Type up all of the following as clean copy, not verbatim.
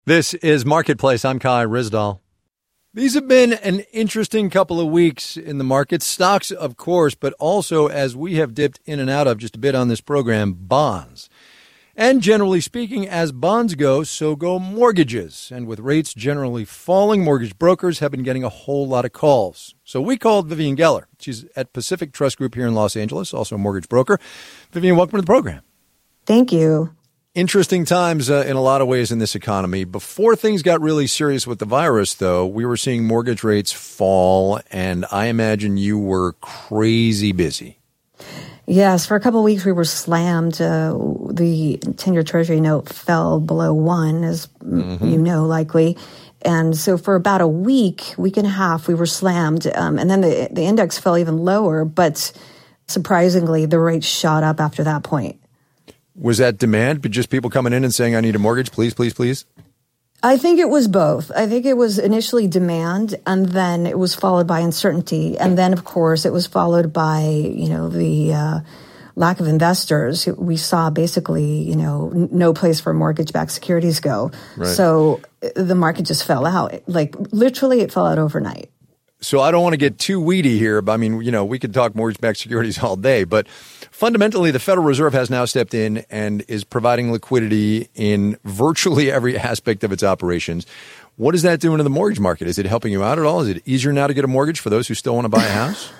This is Marketplace. I'm Kai Ryssdal. These have been an interesting couple of weeks in the market. Stocks, of course, but also, as we have dipped in and out of just a bit on this program, bonds. And generally speaking, as bonds go, so go mortgages. And with rates generally falling, mortgage brokers have been getting a whole lot of calls. So we called Vivian Geller. She's at Pacific Trust Group here in Los Angeles, also a mortgage broker. Vivian, welcome to the program. Thank you. Interesting times in a lot of ways in this economy. Before things got really serious with the virus, though, we were seeing mortgage rates fall, and I imagine you were crazy busy. Yes, for a couple of weeks we were slammed. The 10-year Treasury note fell below 1, as you know, likely. And so for about a week and a half, we were slammed. And then the index fell even lower, but surprisingly, the rates shot up after that point. Was that demand, but just people coming in and saying, I need a mortgage, please, please, please? I think it was both. I think it was initially demand, and then it was followed by uncertainty. And then, of course, it was followed by, the lack of investors. We saw basically, no place for mortgage-backed securities go. Right. So the market just fell out. Like, literally, it fell out overnight. So I don't want to get too weedy here, but I mean, we could talk mortgage-backed securities all day, but fundamentally the Federal Reserve has now stepped in and is providing liquidity in virtually every aspect of its operations. What is that doing to the mortgage market? Is it helping you out at all? Is it easier now to get a mortgage for those who still want to buy a house?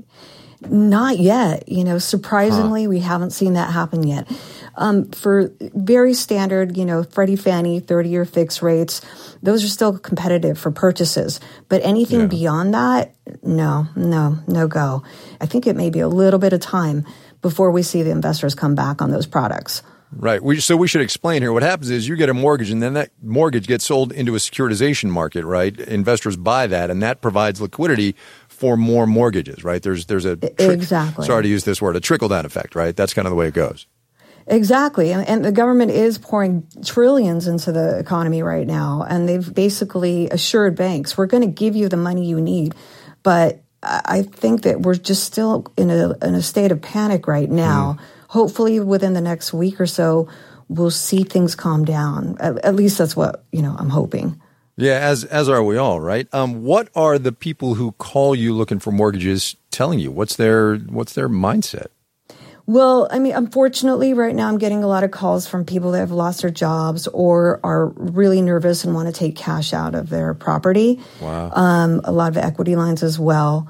Not yet. Surprisingly, we haven't seen that happen yet. For very standard, Freddie, Fannie, 30-year fixed rates, those are still competitive for purchases. But anything beyond that, no go. I think it may be a little bit of time before we see the investors come back on those products. Right. So we should explain here. What happens is you get a mortgage, and then that mortgage gets sold into a securitization market, right? Investors buy that, and that provides liquidity for more mortgages, right? There's exactly. Sorry to use this word, a trickle-down effect, right? That's kind of the way it goes. Exactly. And the government is pouring trillions into the economy right now. And they've basically assured banks, we're going to give you the money you need. But I think that we're just still in a state of panic right now. Hopefully within the next week or so, we'll see things calm down. At least that's what, I'm hoping. Yeah, as are we all, right? What are the people who call you looking for mortgages telling you? What's their mindset? Well, unfortunately, right now I'm getting a lot of calls from people that have lost their jobs or are really nervous and want to take cash out of their property. Wow. A lot of equity lines as well.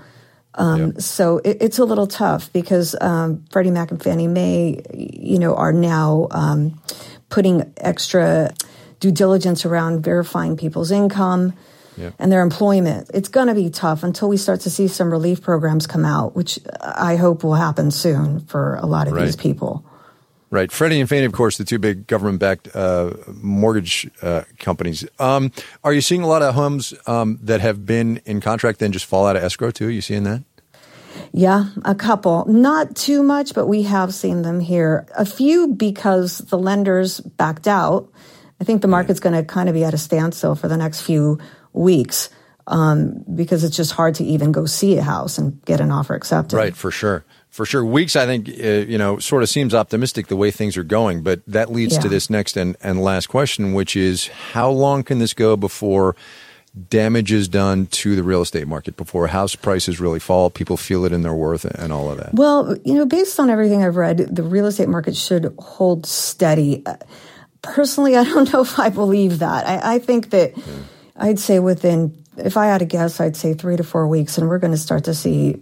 So it's a little tough because Freddie Mac and Fannie Mae, are now putting extra due diligence around verifying people's income and their employment. It's going to be tough until we start to see some relief programs come out, which I hope will happen soon for a lot of these people. Right. Freddie and Fannie, of course, the two big government-backed mortgage companies. Are you seeing a lot of homes that have been in contract then just fall out of escrow too? Are you seeing that? Yeah, a couple. Not too much, but we have seen them here. A few because the lenders backed out. I think the market's going to kind of be at a standstill for the next few weeks because it's just hard to even go see a house and get an offer accepted. Right, for sure. For sure. Weeks, I think, sort of seems optimistic the way things are going. But that leads to this next and last question, which is how long can this go before damage is done to the real estate market, before house prices really fall, people feel it in their worth and all of that? Well, based on everything I've read, the real estate market should hold steady. Personally, I don't know if I believe that. I think that I'd say if I had to guess, I'd say 3 to 4 weeks, and we're going to start to see,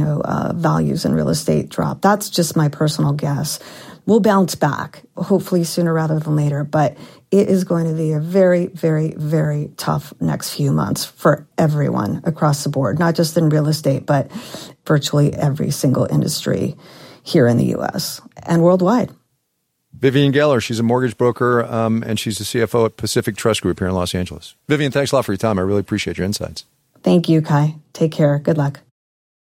values in real estate drop. That's just my personal guess. We'll bounce back, hopefully sooner rather than later, but it is going to be a very, very, very tough next few months for everyone across the board, not just in real estate, but virtually every single industry here in the U.S. and worldwide. Vivian Geller, she's a mortgage broker, and she's the CFO at Pacific Trust Group here in Los Angeles. Vivian, thanks a lot for your time. I really appreciate your insights. Thank you, Kai. Take care. Good luck.